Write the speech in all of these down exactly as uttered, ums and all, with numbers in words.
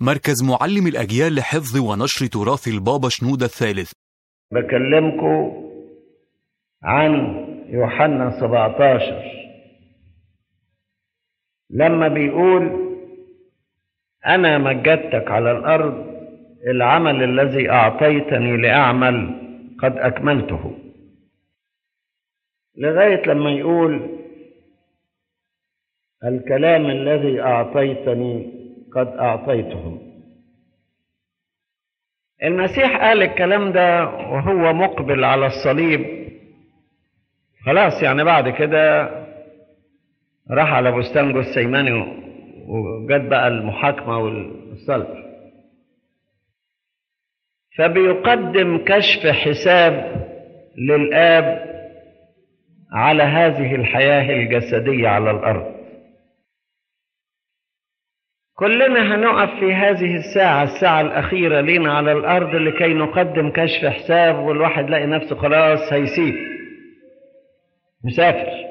مركز معلم الأجيال لحفظ ونشر تراث البابا شنودة الثالث. بكلمكم عن يوحنا سبعة عشر لما بيقول أنا مجدتك على الأرض، العمل الذي أعطيتني لأعمل قد أكملته، لغاية لما يقول الكلام الذي أعطيتني قد أعطيته. المسيح قال الكلام ده وهو مقبل على الصليب، خلاص يعني بعد كده راح على بستان جثيماني وجد بقى المحاكمة والصلب، فبيقدم كشف حساب للآب على هذه الحياة الجسدية على الأرض. كلنا هنقف في هذه الساعة الساعة الأخيرة لنا على الأرض لكي نقدم كشف حساب، والواحد لاقي نفسه خلاص هيسيب مسافر.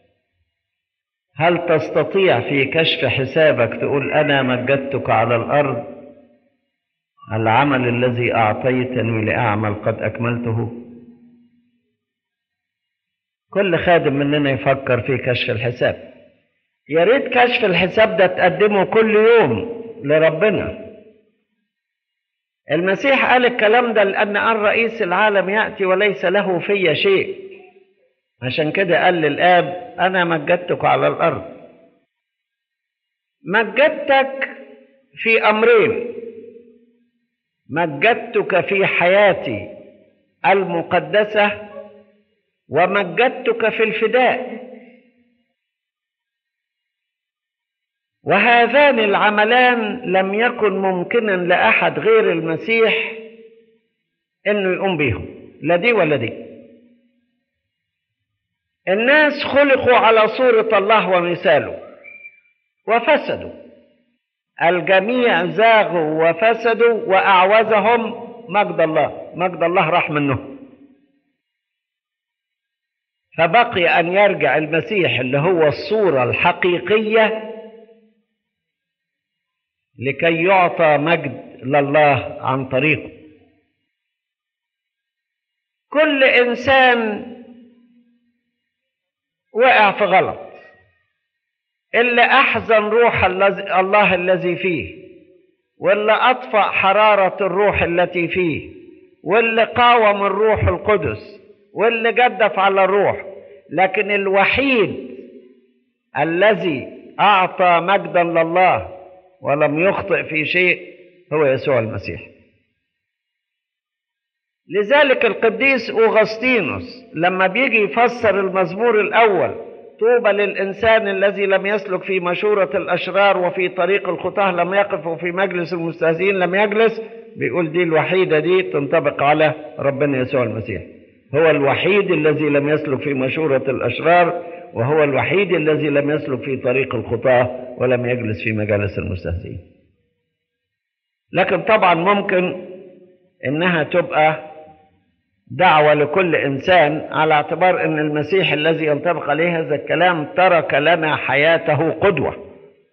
هل تستطيع في كشف حسابك تقول أنا مجدتك على الأرض، العمل الذي أعطيتني لأعمل قد أكملته؟ كل خادم مننا يفكر في كشف الحساب. يا ريت كشف الحساب ده تقدمه كل يوم لربنا. المسيح قال الكلام ده لأن قال رئيس العالم يأتي وليس له في شيء، عشان كده قال للآب أنا مجدتك على الأرض. مجدتك في أمرين: مجدتك في حياتي المقدسة، ومجدتك في الفداء. وهذان العملان لم يكن ممكنا لأحد غير المسيح إنه يقوم بيهم، لا دي ولا دي. الناس خلقوا على صورة الله ومثاله وفسدوا، الجميع زاغوا وفسدوا وأعوزهم مجد الله، مجد الله راح منهم. فبقي أن يرجع المسيح اللي هو الصورة الحقيقية لكي يعطى مجد لله عن طريقه. كل إنسان وقع في غلط، اللي أحزن روح الله الذي فيه، واللي أطفأ حرارة الروح التي فيه، واللي قاوم الروح القدس، واللي جدف على الروح. لكن الوحيد الذي أعطى مجدا لله ولم يخطئ في شيء هو يسوع المسيح. لذلك القديس أوغسطينوس لما بيجي يفسر المزمور الأول طوبى للإنسان الذي لم يسلك في مشورة الأشرار وفي طريق الخطاة لم يقف وفي مجلس المستهزئين لم يجلس، بيقول دي الوحيدة دي تنطبق على ربنا يسوع المسيح. هو الوحيد الذي لم يسلك في مشورة الأشرار، وهو الوحيد الذي لم يسلك في طريق الخطاة ولم يجلس في مجالس المستهزئين. لكن طبعا ممكن إنها تبقى دعوة لكل إنسان، على اعتبار أن المسيح الذي ينطبق عليه هذا الكلام ترك لنا حياته قدوة.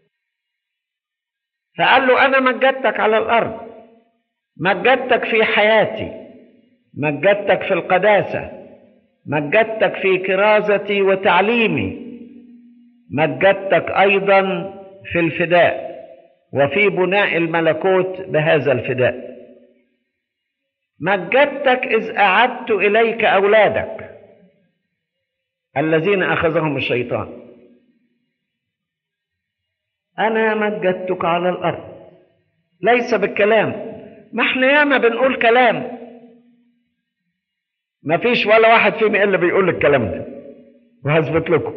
فقال له أنا مجدتك على الأرض، مجدتك في حياتي، مجدتك في القداسة، مجدتك في كرازتي وتعليمي، مجدتك أيضا في الفداء وفي بناء الملكوت بهذا الفداء. مجدتك إذ أعدت إليك أولادك الذين أخذهم الشيطان. أنا مجدتك على الأرض، ليس بالكلام. ما احنا ياما بنقول كلام، ما فيش ولا واحد فيهم إلا بيقول الكلام ده، وهثبت لكم.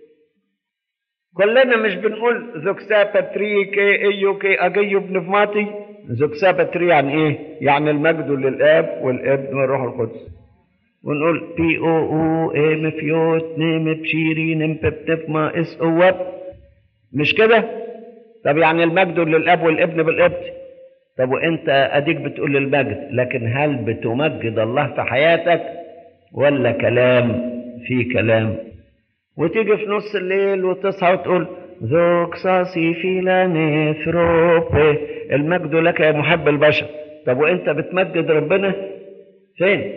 كلنا مش بنقول زوكسا باتريكي ايوكي اجيو بنفماتي. زوكسا باتري يعني ايه؟ يعني المجد للاب والابن والروح القدس. ونقول بي او او ام فيوت نيم بشيري نيم بتفما اس اواب، مش كده؟ طب يعني المجد للاب والابن بالابن. طب وانت اديك بتقول المجد، لكن هل بتمجد الله في حياتك ولا كلام في كلام؟ وتيجي في نص الليل وتصحى وتقول زوكسا سي فيلا نفروبي المجد لك يا محب البشر. طب وانت بتمجد ربنا فين؟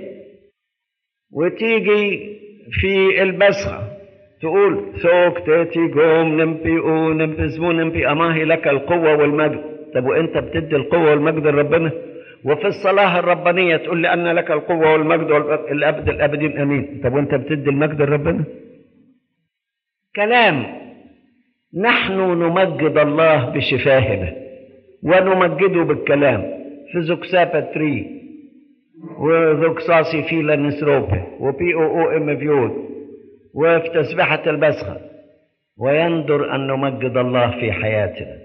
وتيجي في البسخة تقول ثوك تاتي جوم نمبي او نمبزمو نمبي اماهي لك القوة والمجد. طب وانت بتدي القوة والمجد لربنا؟ وفي الصلاة الربانية تقول لي أن لك القوة والمجد والأبد الأبدين أمين. طب وانت بتدي المجد لربنا؟ كلام. نحن نمجد الله بشفاهنا ونمجده بالكلام في زوكسابا تري وزوكساسي فيلا نسروبي وبي او او ام فيود وفي تسبحة البسخة، ويندر أن نمجد الله في حياتنا.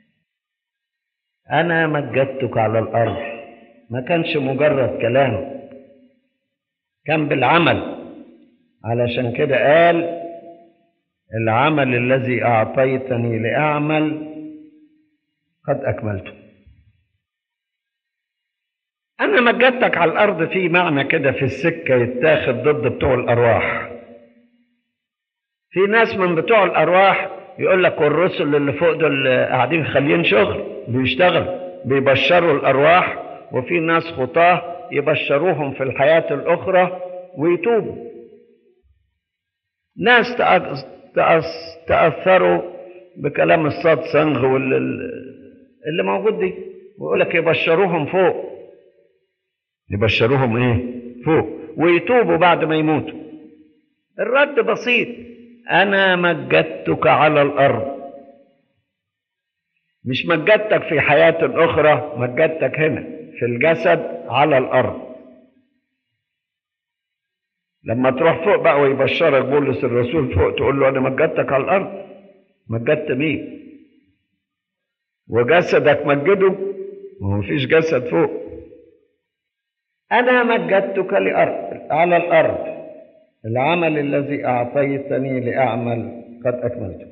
أنا مجدتك على الأرض، ما كانش مجرد كلام، كان بالعمل. علشان كده قال العمل الذي أعطيتني لأعمل قد أكملته. أنا مجدتك على الأرض في معنى كده في السكة يتاخد ضد بتوع الأرواح. في ناس من بتوع الأرواح يقول لك والرسل اللي فوق دول قاعدين خاليين شغل، بيشتغل بيبشروا الأرواح، وفي ناس خطاه يبشروهم في الحياة الأخرى ويتوبوا. ناس تأثروا بكلام الصاد سنغ واللي موجود دي، ويقول لك يبشروهم فوق، يبشروهم ايه فوق ويتوبوا بعد ما يموتوا. الرد بسيط، أنا مجدتك على الأرض، مش مجدتك في حياة أخرى، مجدتك هنا في الجسد على الأرض. لما تروح فوق بقى ويبشرك بولس الرسول فوق تقول له أنا مجدتك على الأرض، مجدت مين؟ وجسدك مجده؟ ما فيش جسد فوق. أنا مجدتك لأرض على الأرض، العمل الذي أعطيتني لأعمل قد أكملته.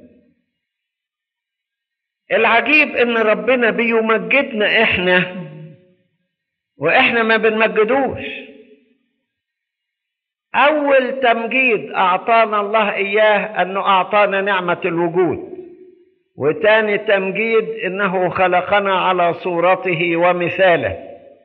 العجيب إن ربنا بيمجدنا إحنا وإحنا ما بنمجدوش. أول تمجيد أعطانا الله إياه أنه أعطانا نعمة الوجود، وتاني تمجيد إنه خلقنا على صورته ومثاله،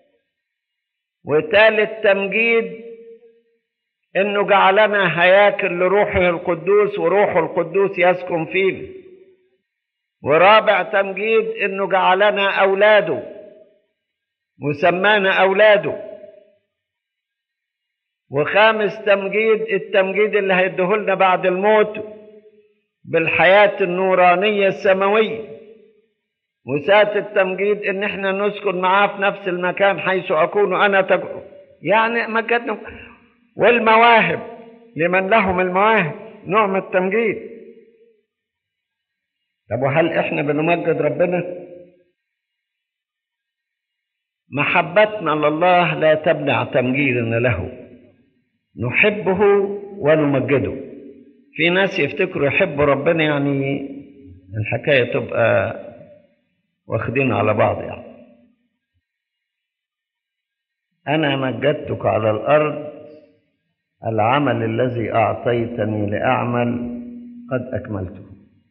وتالت تمجيد إنه جعلنا هياكل لروحه القدوس وروح القدوس يسكن فينا، ورابع تمجيد إنه جعلنا أولاده وسمانا أولاده، وخامس تمجيد التمجيد اللي هيديهولنا بعد الموت بالحياة النورانية السماوية، وسادس التمجيد إن احنا نسكن معاه في نفس المكان حيث أكون أنا تكون. يعني مجدنا. والمواهب لمن لهم المواهب نوع من التمجيد. طب وهل احنا بنمجد ربنا؟ محبتنا لله لا تمنع تمجيدنا له، نحبه ونمجده. في ناس يفتكروا يحبوا ربنا يعني الحكاية تبقى واخدين على بعض. يعني أنا مجدتك على الأرض، العمل الذي أعطيتني لأعمل قد أكملته.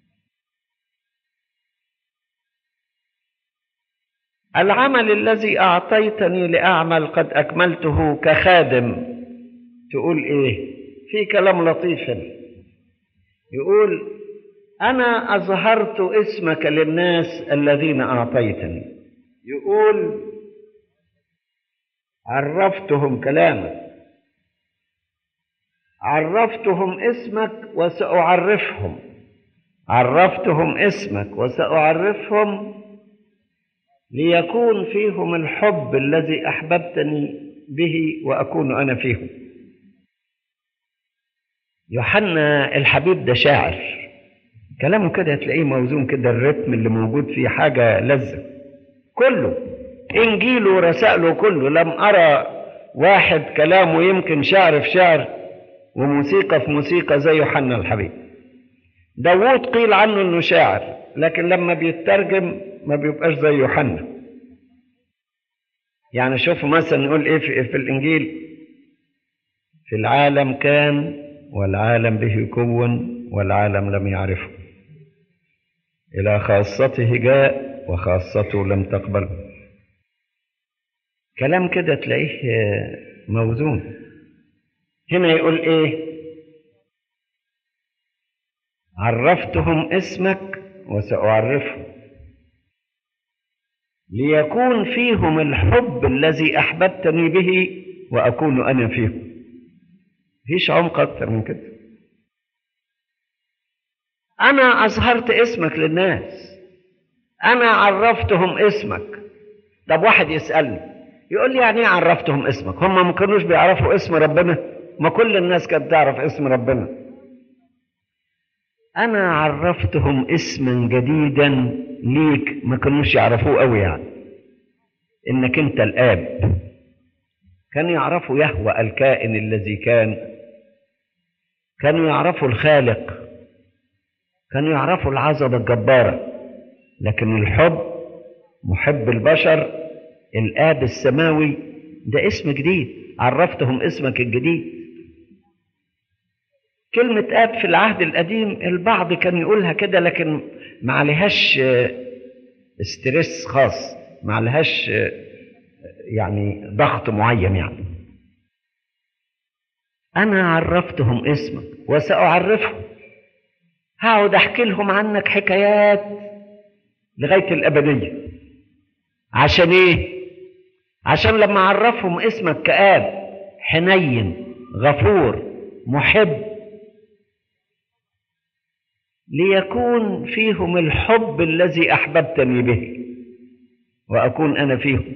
العمل الذي أعطيتني لأعمل قد أكملته كخادم. تقول إيه؟ في كلام لطيف هنا. يقول أنا أظهرت اسمك للناس الذين أعطيتني. يقول عرفتهم كلامك، عرفتهم اسمك وسأعرفهم، عرفتهم اسمك وسأعرفهم ليكون فيهم الحب الذي أحببتني به وأكون أنا فيهم. يوحنا الحبيب ده شاعر، كلامه كده هتلاقيه موزون كده، الرتم اللي موجود فيه حاجة لذة كله. إنجيله ورسائله كله لم أرى واحد كلامه يمكن شعر في شعر وموسيقى في موسيقى زي يوحنا الحبيب. داوود قيل عنه إنه شاعر، لكن لما بيترجم ما بيبقاش زي يوحنا. يعني شوفوا مثلا نقول إيه في, في الإنجيل: في العالم كان والعالم به كون والعالم لم يعرفه، إلى خاصته جاء وخاصته لم تقبل. كلام كده تلاقيه موزون. هنا يقول ايه؟ عرفتهم اسمك وسأعرفهم ليكون فيهم الحب الذي أحببتني به وأكون أنا فيهم. مفيش عمق أكتر من كده. أنا أظهرت اسمك للناس، أنا عرفتهم اسمك. طب واحد يسألني يقول لي يعني ايه عرفتهم اسمك؟ هم ما كانوش بيعرفوا اسم ربنا؟ ما كل الناس كانت تعرف اسم ربنا. أنا عرفتهم اسما جديدا ليك ما كانوش يعرفوه قوي، يعني إنك أنت الآب. كانوا يعرفوا يهوه الكائن الذي كان، كانوا يعرفوا الخالق، كانوا يعرفوا العظمة الجبارة، لكن الحب، محب البشر، الآب السماوي، ده اسم جديد. عرفتهم اسمك الجديد. كلمة آب في العهد القديم البعض كان يقولها كده، لكن ما عليهاش استرس خاص، ما عليهاش يعني ضغط معين. يعني أنا عرفتهم اسمك وسأعرفهم. هقعد أحكي لهم عنك حكايات لغاية الأبدية. عشان إيه؟ عشان لما أعرفهم اسمك كآب حنين غفور محب، ليكون فيهم الحب الذي أحببتني به وأكون أنا فيهم.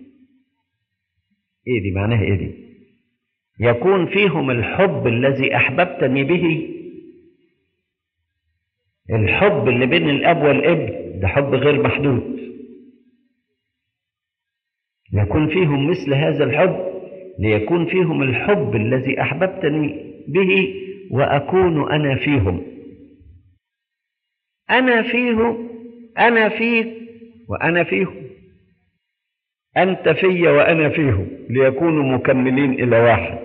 إيه دي؟ معناها إيه دي؟ يكون فيهم الحب الذي أحببتني به. الحب اللي بين الأب والابن ده حب غير محدود. يكون فيهم مثل هذا الحب، ليكون فيهم الحب الذي أحببتني به وأكون أنا فيهم. أنا فيهم، أنا فيك وأنا فيهم. أنت في وأنا فيهم ليكونوا مكملين إلى واحد.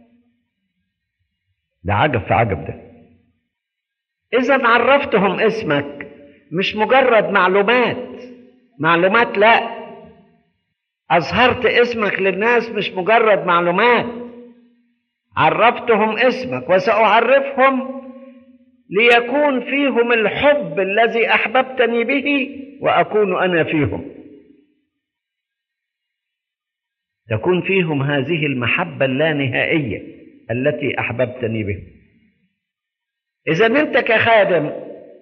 ده عجب في عجب ده. إذا عرفتهم اسمك مش مجرد معلومات معلومات لا، أظهرت اسمك للناس مش مجرد معلومات. عرفتهم اسمك وسأعرفهم ليكون فيهم الحب الذي أحببتني به وأكون أنا فيهم. تكون فيهم هذه المحبة اللانهائية التي أحببتني به. إذا أنت كخادم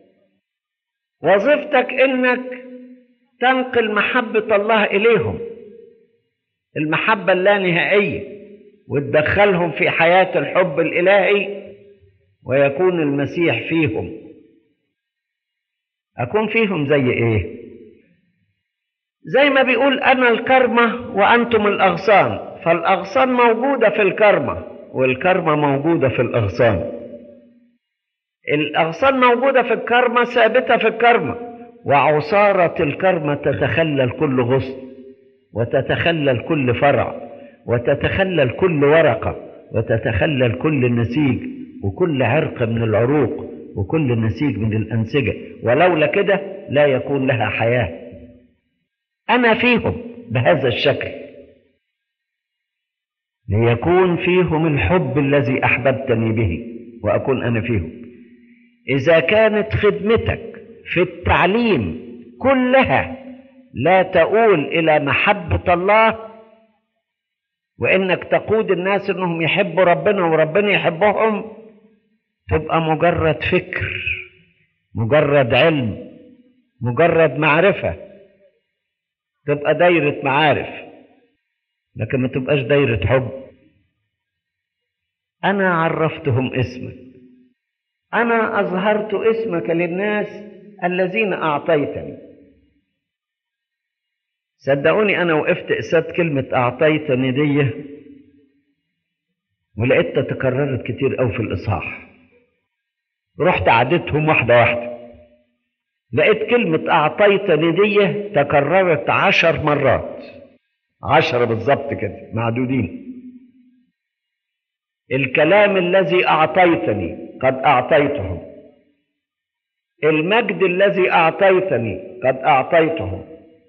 وظيفتك إنك تنقل محبة الله إليهم، المحبة اللانهائية، وتدخلهم في حياة الحب الإلهي، ويكون المسيح فيهم. أكون فيهم زي إيه؟ زي ما بيقول أنا الكرمة وأنتم الأغصان، فالأغصان موجودة في الكرمة والكرمة موجودة في الأغصان. الأغصان موجودة في الكرمة، ثابتة في الكرمة، وعصارة الكرمة تتخلل كل غصن، وتتخلل كل فرع، وتتخلل كل ورقة، وتتخلل كل نسيج، وكل عرق من العروق، وكل نسيج من الأنسجة، ولولا كده لا يكون لها حياة. أنا فيهم بهذا الشكل، ليكون فيهم الحب الذي أحببتني به وأكون أنا فيهم. إذا كانت خدمتك في التعليم كلها لا تؤول إلى محبة الله، وإنك تقود الناس إنهم يحبوا ربنا وربنا يحبهم، تبقى مجرد فكر، مجرد علم، مجرد معرفة، تبقى دايرة معارف، لكن ما تبقاش دايرة حب. أنا عرفتهم اسمك، أنا أظهرت اسمك للناس الذين أعطيتني. صدقوني أنا وقفت قصاد كلمة أعطيتني دي ولقيتها تكررت كتير أوي في الإصحاح. رحت عدتهم واحدة واحدة، لقيت كلمة أعطيتني دي تكررت عشر مرات، عشرة بالظبط كده معدودين. الكلام الذي أعطيتني قد أعطيتهم، المجد الذي أعطيتني قد أعطيتهم.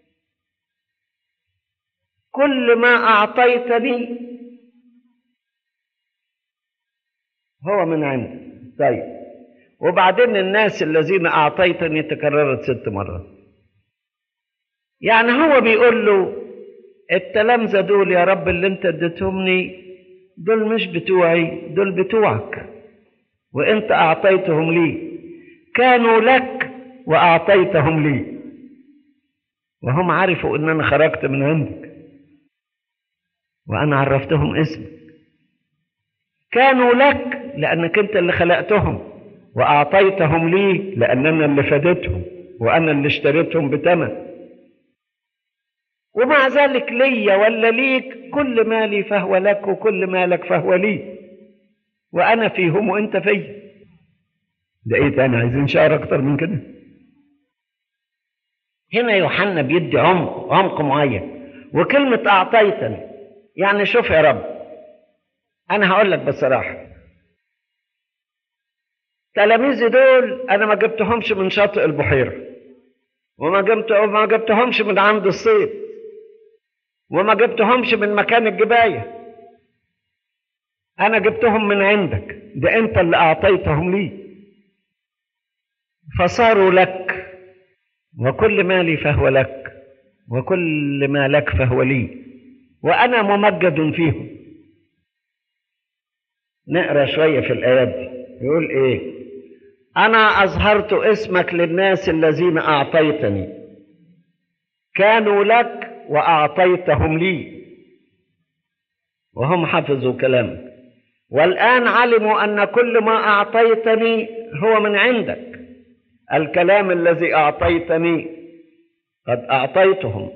كل ما أعطيتني هو من عندك. طيب، وبعدين الناس الذين أعطيتني تكررت ست مرات. يعني هو بيقول له التلامذة دول يا رب اللي انت اديتهمني دول مش بتوعي، دول بتوعك، وانت أعطيتهم لي، كانوا لك وأعطيتهم لي، وهم عرفوا ان انا خرجت من عندك وانا عرفتهم اسمك. كانوا لك لانك انت اللي خلقتهم، واعطيتهم لي لان انا اللي فديتهم وانا اللي اشتريتهم بثمن. ومع ذلك لي ولا ليك كل مالي فهو لك، وكل مالك فهو لي، وانا فيهم وانت فيا. ده ايه تاني؟ عايزين شعر اكتر من كده؟ هنا يوحنا بيدي عمق عمق معين. وكلمة أعطيتني يعني شوف يا رب، أنا هقول لك بصراحة، تلاميذي دول أنا ما جبتهمش من شاطئ البحيرة، وما جبت وما جبتهمش من عند الصيد، وما جبتهمش من مكان الجباية. أنا جبتهم من عندك، ده أنت اللي أعطيتهم لي، فصاروا لك، وكل مالي فهو لك، وكل ما لك فهو لي، وأنا ممجد فيهم. نقرأ شوية في الآيات دي، يقول إيه؟ أنا أظهرت اسمك للناس الذين أعطيتني، كانوا لك وأعطيتهم لي، وهم حفظوا كلامك، والآن علموا أن كل ما أعطيتني هو من عندك. الكلام الذي أعطيتني قد أعطيتهم.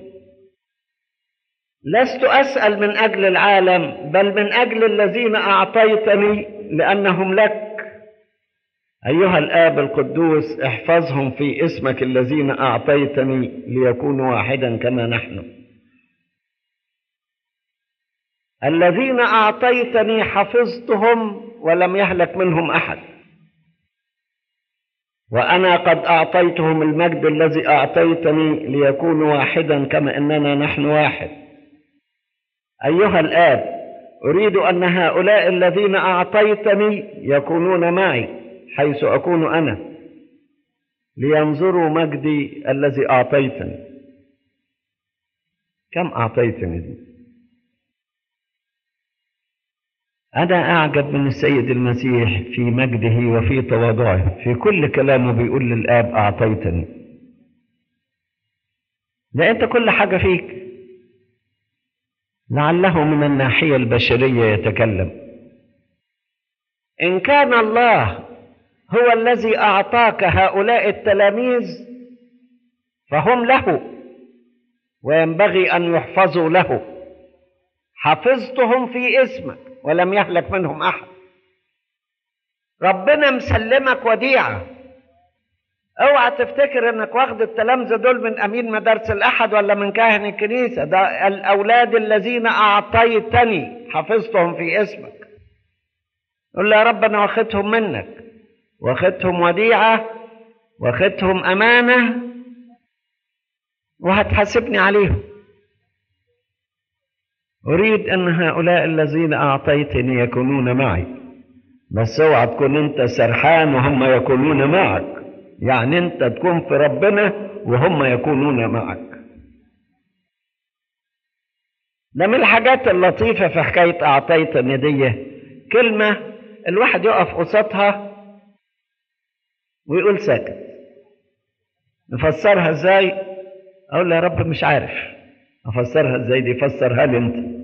لست أسأل من أجل العالم، بل من أجل الذين أعطيتني لأنهم لك. أيها الآب القدوس، احفظهم في اسمك الذين أعطيتني ليكونوا واحدا كما نحن. الذين أعطيتني حفظتهم ولم يهلك منهم أحد، وأنا قد أعطيتهم المجد الذي أعطيتني ليكونوا واحدا كما إننا نحن واحد. أيها الآب، أريد أن هؤلاء الذين أعطيتني يكونون معي حيث أكون أنا، لينظروا مجدي الذي أعطيتني. كم أعطيتني دي؟ أنا أعجب من السيد المسيح في مجده وفي تواضعه، في كل كلامه بيقول للآب أعطيتني. ده أنت كل حاجة فيك. لعله من الناحية البشرية يتكلم. إن كان الله هو الذي أعطاك هؤلاء التلاميذ فهم له، وينبغي أن يحفظوا له. حفظتهم في اسمك ولم يهلك منهم أحد. ربنا مسلمك وديعة. اوعى تفتكر انك واخد التلامذة دول من امين مدارس الاحد ولا من كاهن الكنيسة. ده الاولاد الذين اعطيتني حفظتهم في اسمك. قل له يا رب انا واخدهم منك، واخدهم وديعة، واخدهم امانة، وهتحاسبني عليهم. أريد أن هؤلاء الذين أعطيتني يكونون معي. بس اوعى تكون أنت سرحان وهم يكونون معك، يعني أنت تكون في ربنا وهم يكونون معك. ده من الحاجات اللطيفة في حكاية أعطيتني دي، كلمة الواحد يقف قصادها ويقول ساكت. نفسرها ازاي؟ أقول له يا رب مش عارف أفسرها ازاي دي، فسرها لي أنت.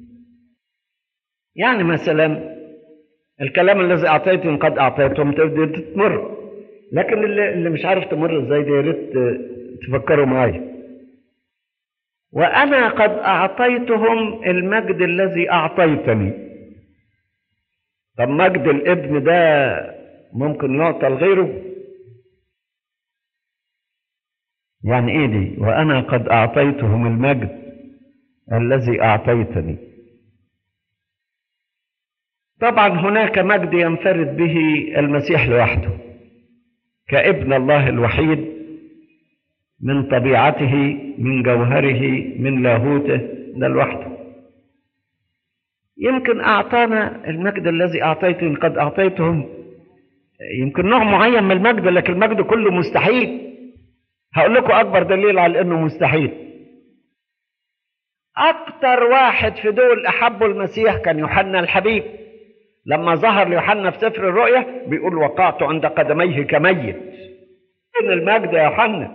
يعني مثلا الكلام الذي أعطيتهم قد أعطيتهم تقدر تمر، لكن اللي, اللي مش عارف تمر ازاي دي يا ريت تفكروا معايا. وأنا قد أعطيتهم المجد الذي أعطيتني. طب مجد الابن ده ممكن يعطى لغيره؟ يعني ايه دي؟ وأنا قد أعطيتهم المجد الذي أعطيتني. طبعا هناك مجد ينفرد به المسيح لوحده، كابن الله الوحيد، من طبيعته، من جوهره، من لاهوته، ده لوحده. يمكن أعطانا المجد الذي أعطيته قد أعطيتهم، يمكن نوع معين من المجد، لكن المجد كله مستحيل. هقول لكم أكبر دليل على أنه مستحيل. أكتر واحد في دول أحبوا المسيح كان يوحنا الحبيب. لما ظهر ليوحنا في سفر الرؤيا بيقول وقعت عند قدميه كميت. فين المجد يا يوحنا؟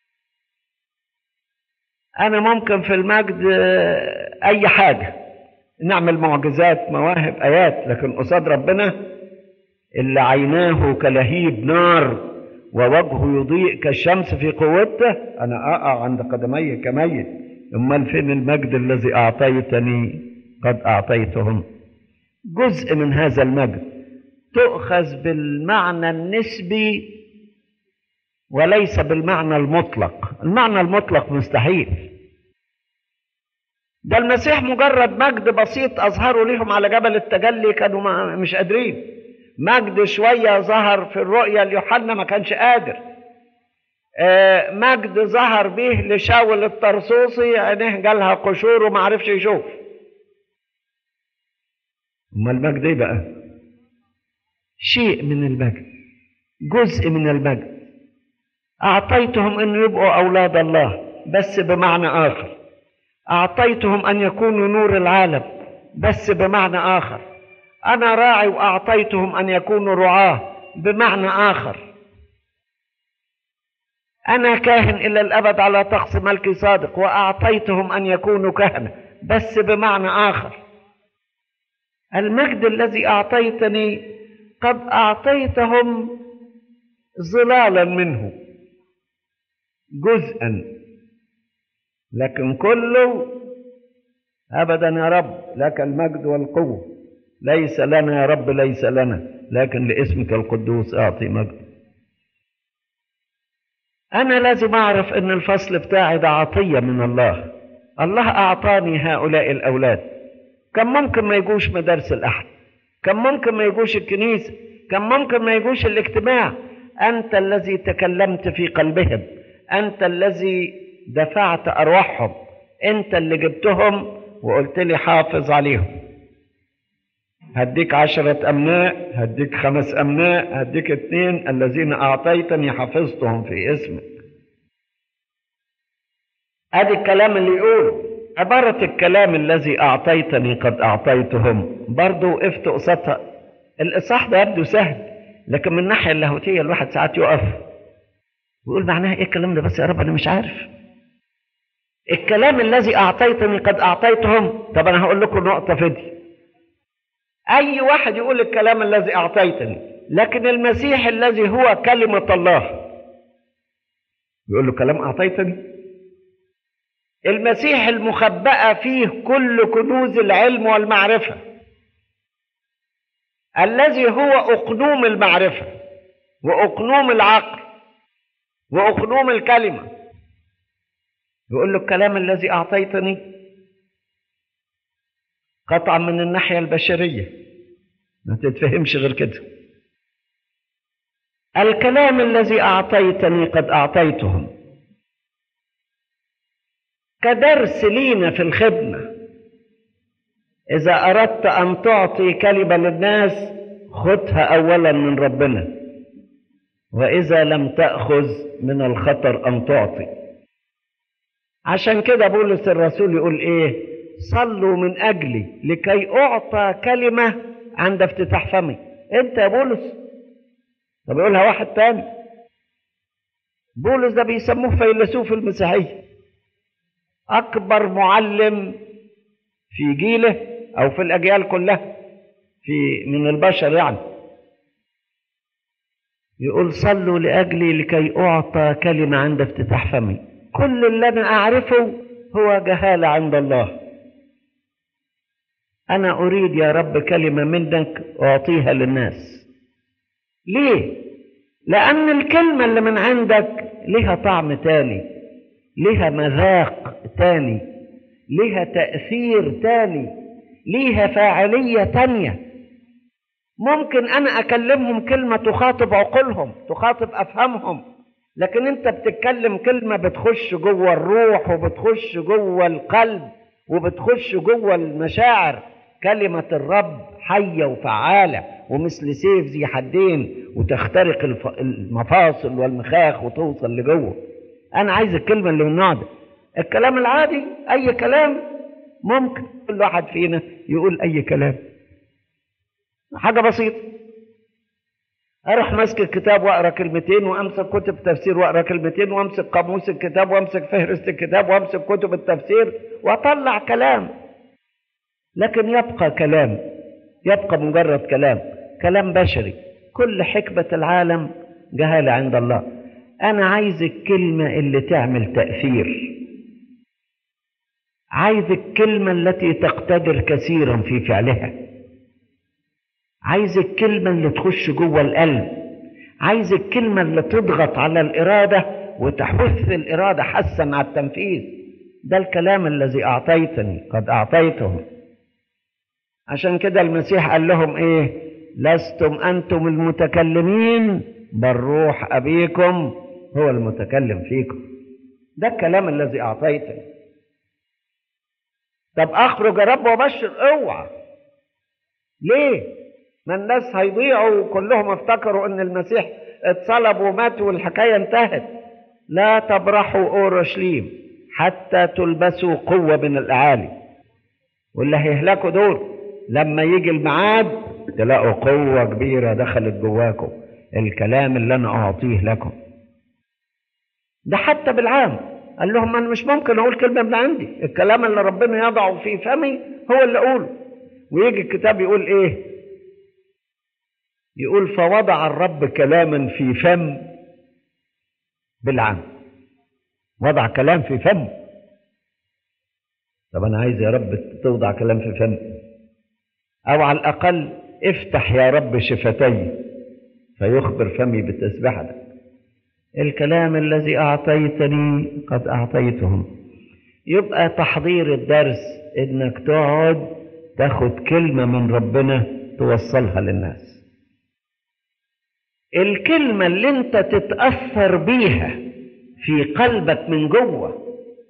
أنا ممكن في المجد أي حاجة، نعمل معجزات، مواهب، آيات، لكن قصاد ربنا اللي عيناه كلهيب نار ووجهه يضيء كالشمس في قوته، أنا أقع عند قدمي كميت. أمال فين المجد الذي أعطيتني قد أعطيتهم؟ جزء من هذا المجد تؤخذ بالمعنى النسبي وليس بالمعنى المطلق. المعنى المطلق مستحيل. ده المسيح مجرد مجد بسيط أظهروا لهم على جبل التجلي كانوا مش قادرين. مجد شوية ظهر في الرؤيا ليوحنا ما كانش قادر. آه مجد ظهر به لشاول الطرسوسي عينيه جالها قشور وما عرفش يشوف. أما المجد ايه بقى؟ شيء من المجد، جزء من المجد. أعطيتهم أن يبقوا أولاد الله بس بمعنى آخر. أعطيتهم أن يكونوا نور العالم بس بمعنى آخر. أنا راعي وأعطيتهم أن يكونوا رعاة بمعنى آخر. أنا كاهن إلى الأبد على طقس ملكي صادق وأعطيتهم أن يكونوا كهنة بس بمعنى آخر. المجد الذي أعطيتني قد أعطيتهم ظلالا منه، جزءا، لكن كله أبدا يا رب لك المجد والقوة. ليس لنا يا رب، ليس لنا، لكن لاسمك القدوس أعطي مجد. أنا لازم أعرف أن الفصل بتاعي ده عطية من الله. الله أعطاني هؤلاء الأولاد. كان ممكن ما يجوش مدارس الأحد، كان ممكن ما يجوش الكنيسة، كان ممكن ما يجوش الاجتماع. أنت الذي تكلمت في قلبهم، أنت الذي دفعت أرواحهم، أنت اللي جبتهم وقلت لي حافظ عليهم. هديك عشرة أمناء، هديك خمس أمناء، هديك اتنين، الذين أعطيتني حفظتهم في اسمك. ادي الكلام اللي يقول. عبارة الكلام الذي أعطيتني قد أعطيتهم برضو وقفت قصتها. الإصحاح ده يبدو سهل، لكن من الناحية اللاهوتية الواحد ساعات يقف ويقول معناها إيه الكلام ده؟ بس يا رب أنا مش عارف. الكلام الذي أعطيتني قد أعطيتهم، طب أنا هقول لكم نقطة فدي. أي واحد يقول الكلام الذي أعطيتني، لكن المسيح الذي هو كلمة الله يقول له كلام أعطيتني. المسيح المخبأة فيه كل كنوز العلم والمعرفة، الذي هو أقنوم المعرفة وأقنوم العقل وأقنوم الكلمة، يقول له الكلام الذي أعطيتني. قطعا من الناحية البشرية ما تتفهمش غير كده. الكلام الذي أعطيتني قد أعطيتهم كدرس لينا في الخدمة. إذا أردت أن تعطي كلمة للناس خذها أولا من ربنا، وإذا لم تأخذ من الخطر أن تعطي. عشان كده بولس الرسول يقول إيه؟ صلوا من أجلي لكي أعطى كلمة عند افتتاح فمي. أنت يا بولس؟ طب يقولها واحد تاني. بولس ده بيسموه فيلسوف المسيحية، أكبر معلم في جيله أو في الأجيال كلها في من البشر يعني. يقول صلوا لأجلي لكي أعطى كلمة عند افتتاح فمي. كل اللي أنا أعرفه هو جهالة عند الله. أنا أريد يا رب كلمة منك أعطيها للناس. ليه؟ لأن الكلمة اللي من عندك لها طعم تاني، لها مذاق تاني، لها تأثير تاني، لها فاعلية تانية. ممكن أنا أكلمهم كلمة تخاطب عقولهم، تخاطب أفهمهم، لكن أنت بتتكلم كلمة بتخش جوه الروح وبتخش جوه القلب وبتخش جوه المشاعر. كلمة الرب حية وفعالة ومثل سيف ذي حدين وتخترق المفاصل والمخاخ وتوصل لجوه. أنا عايز الكلمة اللي من النوع ده. الكلام العادي أي كلام، ممكن كل واحد فينا يقول أي كلام، حاجة بسيطة. أروح ماسك الكتاب وأقرأ كلمتين، وأمسك كتب تفسير وأقرأ كلمتين، وأمسك قاموس الكتاب، وأمسك فهرست الكتاب، وأمسك كتب التفسير، وأطلع كلام. لكن يبقى كلام، يبقى مجرد كلام، كلام بشري. كل حكمة العالم جهالة عند الله. أنا عايز الكلمة اللي تعمل تأثير، عايز الكلمة التي تقتدر كثيرا في فعلها، عايز الكلمة اللي تخش جوه القلب، عايز الكلمة اللي تضغط على الإرادة وتحث الإرادة حثا على التنفيذ. ده الكلام الذي أعطيتني قد أعطيتهم. عشان كده المسيح قال لهم إيه؟ لستم أنتم المتكلمين بل روح أبيكم هو المتكلم فيكم. ده الكلام الذي أعطيتني. طب أخرج يا رب وبشر؟ اوعى. ليه؟ ما الناس هيضيعوا كلهم افتكروا ان المسيح اتصلب ومات والحكاية انتهت. لا تبرحوا اورشليم حتى تلبسوا قوة من الاعالي. واللي هيهلكوا دول لما يجي الميعاد تلاقوا قوة كبيرة دخلت جواكم، الكلام اللي انا اعطيه لكم. ده حتى بالعام قال لهم انا مش ممكن اقول كلمة من عندي، الكلام اللي ربنا يضعه في فمي هو اللي اقوله. ويجي الكتاب يقول ايه؟ يقول فوضع الرب كلاما في فم بالعام. وضع كلام في فم. طب انا عايز يا رب توضع كلام في فم، او على الاقل افتح يا رب شفتي فيخبر فمي بتسبحتك. الكلام الذي اعطيتني قد اعطيتهم. يبقى تحضير الدرس انك تقعد تاخد كلمة من ربنا توصلها للناس. الكلمة اللي انت تتأثر بيها في قلبك من جوه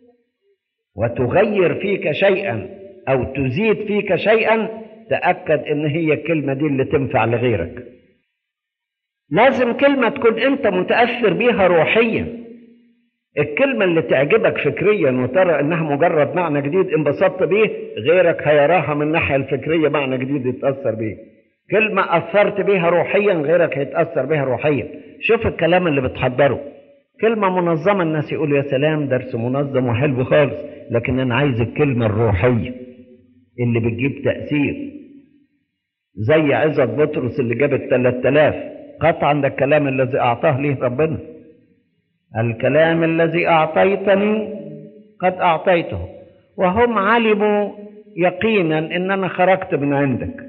وتغير فيك شيئا او تزيد فيك شيئا، تأكد ان هي الكلمة دي اللي تنفع لغيرك. لازم كلمة تكون انت متأثر بيها روحيا. الكلمة اللي تعجبك فكريا وترى انها مجرد معنى جديد انبسطت بيه، غيرك هيراها من الناحية الفكرية معنى جديد يتأثر بيه. كلمة أثرت بيها روحيا غيرك هيتأثر بيها روحيا. شوف الكلام اللي بتحضره، كلمة منظمة الناس يقولوا يا سلام درس منظم وحلو خالص، لكن أنا عايز الكلمة الروحية اللي بتجيب تأثير. زي عظة بطرس اللي جابت ثلاثة آلاف، قطعا ده الكلام الذي أعطاه ليه ربنا. الكلام الذي أعطيتني قد أعطيته، وهم علموا يقينا إن أنا خرجت من عندك.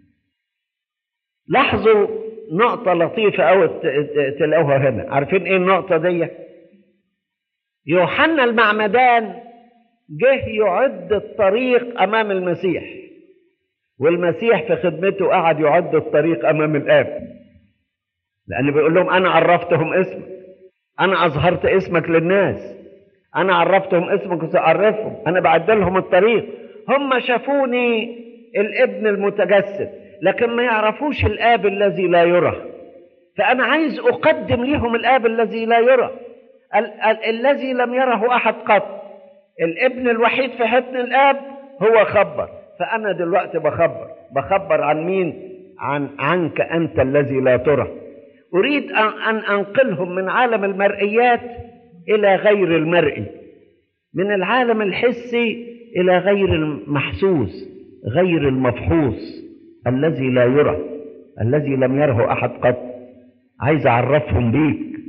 لاحظوا نقطة لطيفة أو تلاقوها هنا. عارفين إيه النقطة دي؟ يوحنا المعمدان جه يعد الطريق أمام المسيح، والمسيح في خدمته قعد يعد الطريق أمام الآب، لأنه بيقول لهم أنا عرفتهم اسمك، أنا أظهرت اسمك للناس، أنا عرفتهم اسمك وسأعرفهم، أنا بعد لهم الطريق. هم شافوني الابن المتجسد لكن ما يعرفوش الآب الذي لا يرى، فأنا عايز أقدم لهم الآب الذي لا يرى، ال- ال- الذي لم يره أحد قط. الابن الوحيد في حضن الآب هو خبر، فأنا دلوقتي بخبر بخبر عن مين؟ عن عنك أنت الذي لا ترى. أريد أن أنقلهم من عالم المرئيات إلى غير المرئي، من العالم الحسي إلى غير المحسوس، غير المفحوص، الذي لا يرى، الذي لم يره أحد قط. عايز أعرفهم بيك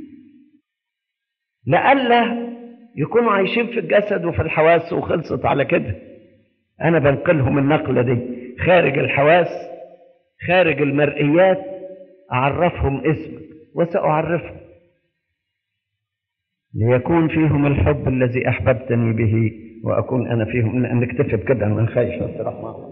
لألا يكونوا عايشين في الجسد وفي الحواس وخلصت على كده. أنا بنقلهم النقلة دي خارج الحواس، خارج المرئيات، أعرفهم اسمك وسأعرفهم ليكون فيهم الحب الذي أحببتني به وأكون أنا فيهم. إن نكتفي بكده، أنا خايف الصراحة.